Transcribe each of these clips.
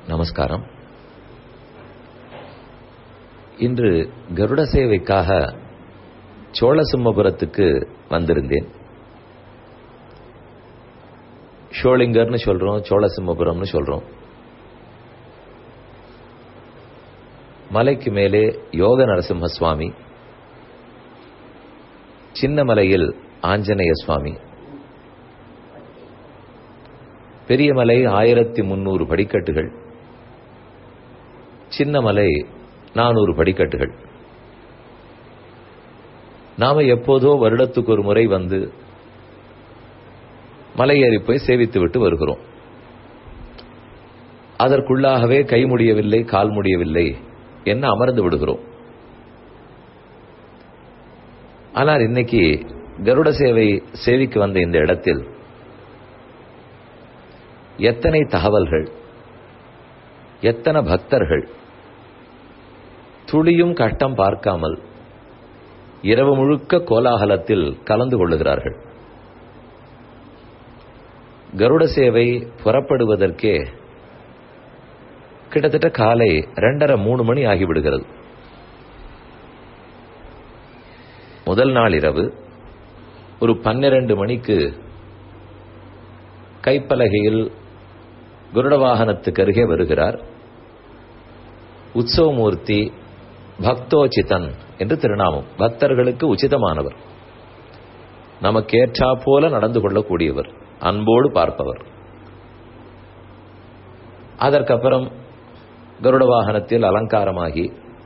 நமஸ்காரம். இன்று கருட சேவைக்காக சோழசிம்மபுரத்துக்கு வந்திருந்தேன். ஷோலிங்கர்னு சொல்றோம், சோழசிம்மபுரம்னு சொல்றோம். மலைக்கு மேலே யோக நரசிம்ம சுவாமி, சின்னமலையில் ஆஞ்சநேய சுவாமி, பெரிய மலை 1300 படிக்கட்டுகள், சின்னமலை 400 படிக்கட்டுகள். நாம எப்போதோ வருடத்துக்கு ஒரு முறை வந்து மலையேறி போய் சேவித்து விட்டு வருகிறோம். அதற்குள்ளாகவே கை முடியவில்லை, கால் முடியவில்லை என்ன அமர்ந்து விடுகிறோம். ஆனால் இன்னைக்கு கருட சேவை சேவிக்கு வந்த இந்த இடத்தில் எத்தனை தகவல்கள், எத்தனை பக்தர்கள் துளியும் கஷ்டம் பார்க்காமல் இரவு முழுக்க கோலாகலத்தில் கலந்து கொள்ளுகிறார்கள். கருட சேவை புறப்படுவதற்கே கிட்டத்தட்ட காலை 2:30-3 மணி ஆகிவிடுகிறது. முதல் நாள் இரவு ஒரு 12 மணிக்கு கைப்பலகையில் கருட வாகனத்துக்கு அருகே வருகிறார். உற்சவமூர்த்தி பக்தோச்சிதன் என்று திருநாமம். பக்தர்களுக்கு உச்சிதமானவர், நமக்கேற்றா போல நடந்து கொள்ளக்கூடியவர், அன்போடு பார்ப்பவர். அதற்கப்புறம் கருட வாகனத்தில் அலங்காரமாகி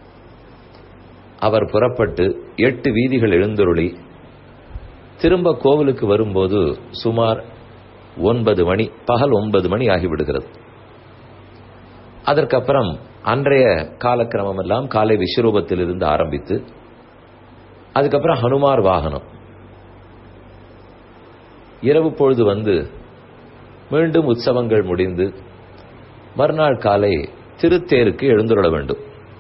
அவர் புறப்பட்டு 8 வீதிகள் எழுந்தருளி திரும்ப கோவிலுக்கு வரும்போது சுமார் 9 மணி, பகல் 9 மணி ஆகிவிடுகிறது. அதற்கப்புறம் அன்றைய காலக்கிரமம் எல்லாம் காலை விஸ்வரூபத்தில் இருந்து ஆரம்பித்து அதுக்கப்புறம் ஹனுமார் வாகனம், இரவு பொழுது வந்து மீண்டும் உற்சவங்கள் முடிந்து மறுநாள் காலை திருத்தேருக்கு எழுந்துள்ள வேண்டும்.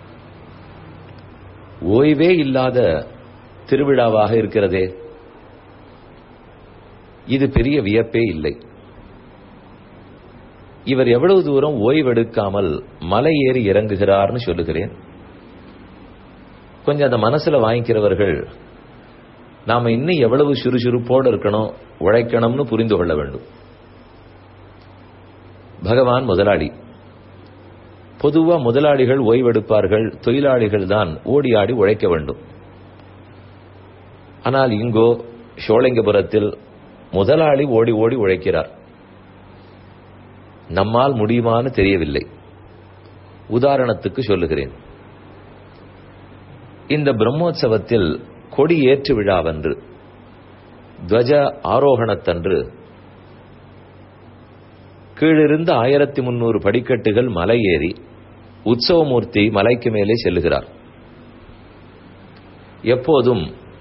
ஓய்வே இல்லாத திருவிழாவாக இருக்கிறதே, இது பெரிய வியப்பே இல்லை. இவர் எவ்வளவு தூரம் ஓய்வெடுக்காமல் மலை ஏறி இறங்குகிறார்னு சொல்லுகிறேன். கொஞ்சம் அந்த மனசுல வாங்கிக்கிறவர்கள் நாம இன்னும் எவ்வளவு சுறுசுறுப்போடு இருக்கணும், உழைக்கணும்னு புரிந்து கொள்ள வேண்டும். பகவான் முதலாளி. பொதுவா முதலாளிகள் ஓய்வெடுப்பார்கள், தொழிலாளிகள் தான் ஓடி ஆடி உழைக்க வேண்டும். ஆனால் இங்கோ சோழங்கபுரத்தில் முதலாளி ஓடி ஓடி உழைக்கிறார். நம்மால் முடியுமான்னு தெரியவில்லை. உதாரணத்துக்கு சொல்லுகிறேன். இந்த பிரம்மோற்சவத்தில் கொடி ஏற்று விழாவன்று, துவஜ ஆரோகணத்தன்று கீழிருந்து 1300 படிக்கட்டுகள் மலை ஏறி உற்சவமூர்த்தி மலைக்கு மேலே செல்லுகிறார். எப்போதும்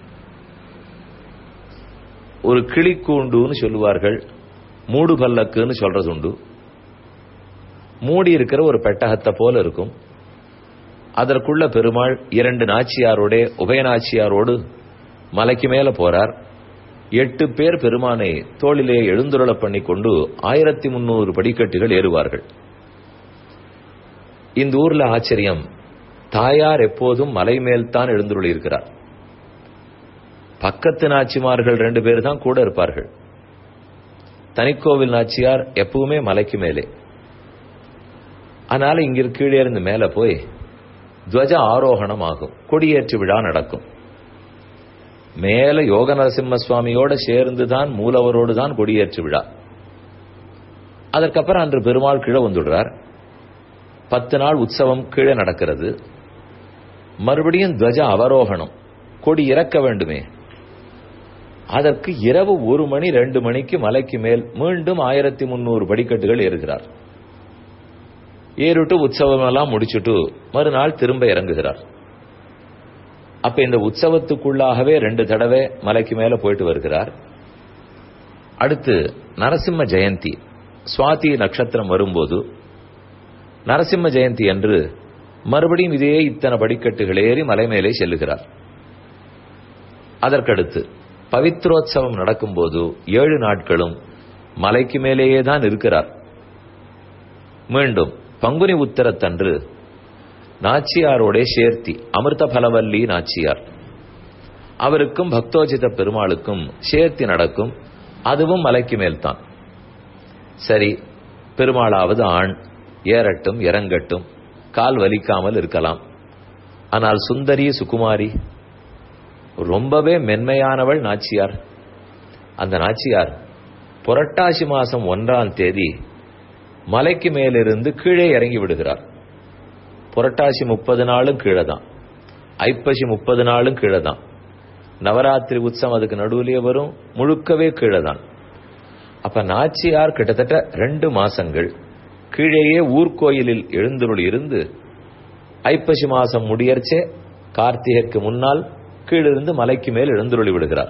ஒரு கிளிக்கூண்டுன்னு சொல்லுவார்கள், மூடு பல்லக்குன்னு சொல்றது உண்டு. மூடி இருக்கிற ஒரு பெட்டகத்தை போல இருக்கும். அதற்குள்ள பெருமாள் 2 நாச்சியாரோட உபயநாச்சியாரோடு மலைக்கு மேல போறார். 8 பேர் பெருமானை தோளிலே எழுந்துருள பண்ணி கொண்டு 1300 படிக்கட்டுகள் ஏறுவார்கள். இந்த ஊர்ல ஆச்சரியம், தாயார் எப்போதும் மலை மேல்தான் எழுந்துருளி இருக்கிறார். பக்கத்து நாச்சிமார்கள் 2 பேர் தான் கூட இருப்பார்கள். தனிக்கோவில் நாச்சியார் எப்பவுமே மலைக்கு மேலே. அதனால இங்க கீழே இருந்து மேல போய் துவஜ ஆரோகணம் ஆகும், கொடியேற்று விழா நடக்கும். மேல யோக நரசிம்ம சுவாமியோட சேர்ந்துதான் மூலவரோடு தான் கொடியேற்று விழா. அதற்கப்புறம் அன்று பெருமாள் கீழே வந்துடுறார். 10 நாள் உற்சவம் கீழே நடக்கிறது. மறுபடியும் துவஜ அவரோகணம், கொடி இறக்க வேண்டுமே. அதற்கு இரவு 1 மணி 2 மணிக்கு மலைக்கு மேல் மீண்டும் 1300 படிக்கட்டுகள் ஏறுகிறார். ஏறிட்டு உற்சவம் எல்லாம் முடிச்சுட்டு மறுநாள் திரும்ப இறங்குகிறார். அப்ப இந்த உற்சவத்துக்குள்ளாகவே 2 தடவை மலைக்கு மேல போயிட்டு வருகிறார். அடுத்து நரசிம்ம ஜெயந்தி, சுவாதி நட்சத்திரம் வரும்போது நரசிம்ம ஜெயந்தி அன்று மறுபடியும் இதே இத்தனை படிக்கட்டுகள் ஏறி மலை மேலே செல்லுகிறார். அதற்கடுத்து பவித்ரோத்சவம் நடக்கும்போது 7 நாட்களும் மலைக்கு மேலேயே தான் இருக்கிறார். மீண்டும் பங்குனி உத்தரத்தன்று நாச்சியாரோட சேர்த்தி அமிர்த பலவல்லி நாச்சியார் அவருக்கும் பக்தோஜித பெருமாளுக்கும் சேர்த்தி நடக்கும். அதுவும் மலைக்கு மேல்தான். சரி, பெருமாளாவது ஆண், ஏறட்டும் இறங்கட்டும், கால் வலிக்காமல் இருக்கலாம். ஆனால் சுந்தரி சுகுமாரி ரொம்பவே மென்மையானவள் நாச்சியார். அந்த நாச்சியார் புரட்டாசி மாசம் 1ஆம் தேதி மலைக்கு மேலிருந்து கீழே இறங்கி விடுகிறார். புரட்டாசி 30 நாளும் கீழே தான், ஐப்பசி 30 நாளும் கீழே தான், நவராத்திரி உற்சவம் அதுக்கு நடுவிலே வரும், முழுக்கவே கீழே தான். அப்ப நாச்சியார் கிட்டத்தட்ட 2 மாசங்கள் கீழேயே ஊர்கோயிலில் எழுந்தருள் இருந்து ஐப்பசி மாசம் முடியர்ச்சே கார்த்திகைக்கு முன்னால் கீழிருந்து மலைக்கு மேல் எழுந்தருளி விடுகிறார்.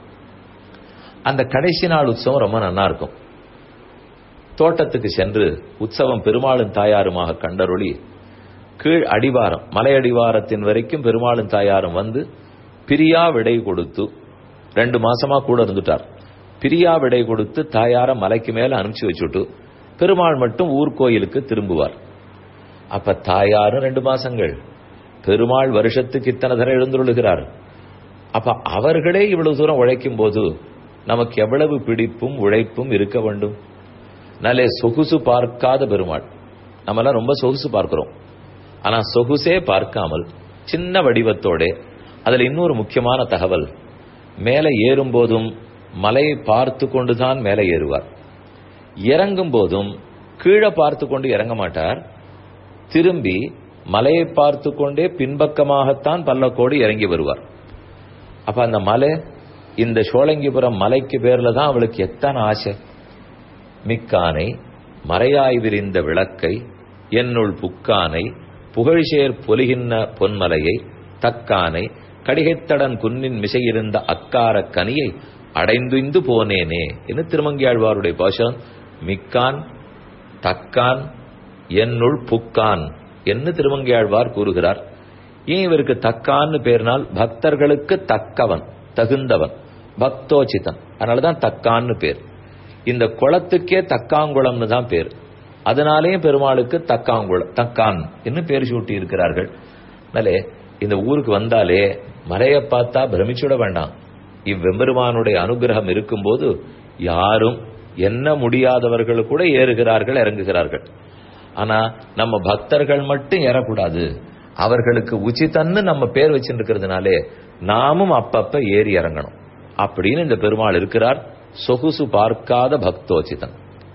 அந்த கடைசி நாள் உற்சவம் ரொம்ப நல்லா இருக்கும். தோட்டத்துக்கு சென்று உற்சவம் பெருமாளும் தாயாருமாக கண்டருளி கீழ் அடிவாரம் மலை அடிவாரத்தின் வரைக்கும் பெருமாளும் தாயாரும் வந்து பிரியா விடை கொடுத்து 2 மாசமா கூட இருந்துட்டார். பிரியா விடை கொடுத்து தாயார மலைக்கு மேல அனுப்பிச்சு வச்சுட்டு பெருமாள் மட்டும் ஊர்கோயிலுக்கு திரும்புவார். அப்ப தாயாரும் 2 மாசங்கள், பெருமாள் வருஷத்துக்கு இத்தனை தரம் எழுந்துள்ளுகிறார். அப்ப அவர்களே இவ்வளவு தூரம் உழைக்கும் போது நமக்கு எவ்வளவு பிடிப்பும் உழைப்பும் இருக்க வேண்டும். நல்ல சொகுசு பார்க்காத பெருமாள். நம்மளாம் ரொம்ப சொகுசு பார்க்கிறோம், ஆனா சொகுசே பார்க்காமல் சின்ன வடிவத்தோட. அதுல இன்னொரு முக்கியமான தகவல், மேலே ஏறும் போதும் மலையை பார்த்து கொண்டுதான் மேலே ஏறுவார். இறங்கும் போதும் கீழே பார்த்து கொண்டு இறங்க மாட்டார். திரும்பி மலையை பார்த்து கொண்டே பின்பக்கமாகத்தான் பல்லக்கோடு இறங்கி வருவார். அப்ப அந்த மலை, இந்த சோழங்கிபுரம் மலைக்கு பேர்ல தான் அவளுக்கு எத்தனை ஆசை. மிக்கானை மறையாய் விரிந்த விளக்கை என்னுள் புக்கானை புகழ்சேர் பொலிகின்ற பொன்மலையை தக்கானை கடிகைத்தடன் குன்னின் மிசையிருந்த அக்கார கனியை அடைந்துந்து போனேனே என்று திருமங்கியாழ்வாருடைய பாசம். மிக்கான் தக்கான் என்னுள் புக்கான் என்று திருமங்கியாழ்வார் கூறுகிறார். ஏன் இவருக்கு தக்கான்னு பேர்னால் பக்தர்களுக்கு தக்கவன், தகுந்தவன், பக்தோச்சிதன், அதனாலதான் தக்கான்னு பேர். இந்த குளத்துக்கே தக்காங்குளம்னு தான் பேர். அதனாலேயும் பெருமாளுக்கு தக்கான் என்று பேர் சூட்டி இருக்கிறார்கள். அதனாலே இந்த ஊருக்கு வந்தாலே மலையை பார்த்தா பிரமிச்சுட வேண்டாம். இவ்வெம்பெருமானுடைய அனுகிரகம் இருக்கும்போது யாரும் என்ன முடியாதவர்கள் கூட ஏறுகிறார்கள், இறங்குகிறார்கள். ஆனா நம்ம பக்தர்கள் மட்டும் ஏறக்கூடாது. அவர்களுக்கு உச்சிதன்னு நம்ம பேர் வச்சிருக்கிறதுனாலே நாமும் அப்பப்ப ஏறி இறங்கணும் அப்படின்னு இந்த பெருமாள் இருக்கிறார். சொகுசு பார்க்காத பக்தோச்சிதன்.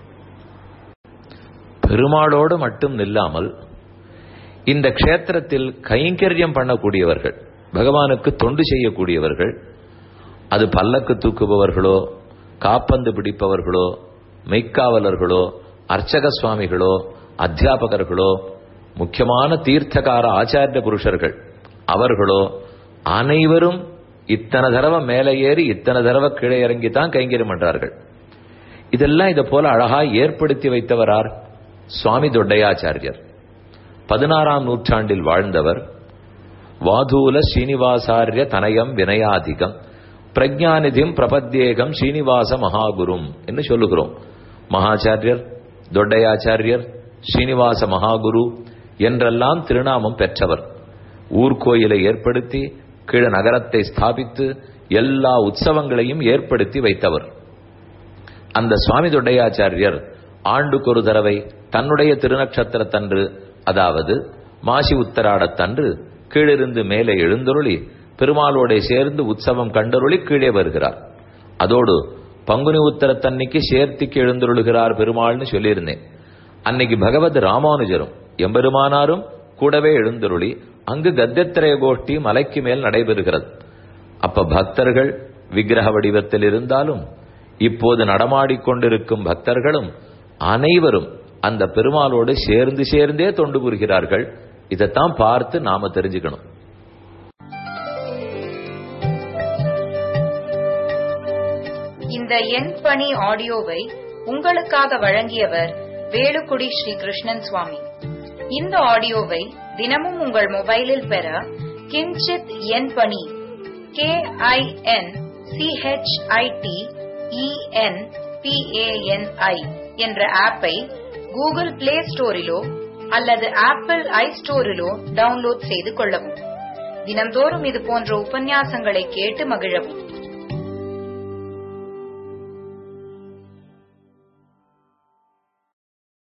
பெருமாளோடு மட்டும் நில்லாமல் இந்த க்ஷேத்திரத்தில் கைங்கரியம் பண்ணக்கூடியவர்கள், பகவானுக்கு தொண்டு செய்யக்கூடியவர்கள், அது பல்லக்கு தூக்குபவர்களோ, காப்பந்து பிடிப்பவர்களோ, மெய்க்காவலர்களோ, அர்ச்சக சுவாமிகளோ, அத்தியாபகர்களோ, முக்கியமான தீர்த்தகார ஆச்சாரிய புருஷர்கள் அவர்களோ, அனைவரும் இத்தனை தடவை மேலே ஏறி இத்தனை தடவை கீழே இறங்கி தான் கைங்கரியம் பண்றார்கள். இதெல்லாம் இதை போல அழகா ஏற்படுத்தி வைத்தவரார் சுவாமி தொட்டையாச்சாரியர். 16ஆம் நூற்றாண்டில் வாழ்ந்தவர். வாதூல ஸ்ரீனிவாசாரிய தனயம் வினயாதிகம் பிரஜாநிதிம் பிரபத்யேகம் ஸ்ரீனிவாச மகாகுரும் என்று சொல்லுகிறோம். மகாச்சாரியர், தொட்டையாச்சாரியர், ஸ்ரீனிவாச மகாகுரு என்றெல்லாம் திருநாமம் பெற்றவர். ஊர்கோயிலை ஏற்படுத்தி கீழ நகரத்தை ஸ்தாபித்து எல்லா உற்சவங்களையும் ஏற்படுத்தி வைத்தவர். அந்த சுவாமி தொட்டையாச்சாரியர் ஆண்டுக்கொரு தடவை தன்னுடைய திருநக்ஷத்திரத்தன்று, அதாவது மாசி உத்தராடத்தன்று கீழிருந்து மேலே எழுந்தருளி பெருமாளோட சேர்ந்து உற்சவம் கண்டருளி கீழே வருகிறார். அதோடு பங்குனி உத்தரத்தன்னைக்கு சேர்த்திக்கு எழுந்தருளுகிறார் பெருமாள்னு சொல்லியிருந்தேன். அன்னைக்கு பகவத் ராமானுஜரும் எம்பெருமானாரும் கூடவே எழுந்தருளி அங்கு கத்தியத்திரய கோஷ்டி மலைக்கு மேல் நடைபெறுகிறது. அப்ப பக்தர்கள் விக்கிரக வடிவத்தில் இருந்தாலும் இப்போது நடமாடிக்கொண்டிருக்கும் பக்தர்களும் அனைவரும் அந்த பெருமாளோடு சேர்ந்து சேர்ந்தே தொண்டு புரிகிறார்கள். இதைத்தான் பார்த்து நாம தெரிஞ்சுக்கணும். இந்த என் பணி ஆடியோவை உங்களுக்காக வழங்கியவர் வேலுக்குடி ஸ்ரீ கிருஷ்ணன் சுவாமி. இந்த ஆடியோவை தினமும் உங்கள் மொபைலில் பெற கிஞ்சித் என் பணி KINCHITENPANI என்ற ஆப்பை கூகுள் பிளே ஸ்டோரிலோ அல்லது ஆப்பிள் ஐஸ்டோரிலோ டவுன்லோட் செய்து கொள்ளவும். தினம்தோறும் இது போன்ற உபன்யாசங்களை கேட்டு மகிழவும்.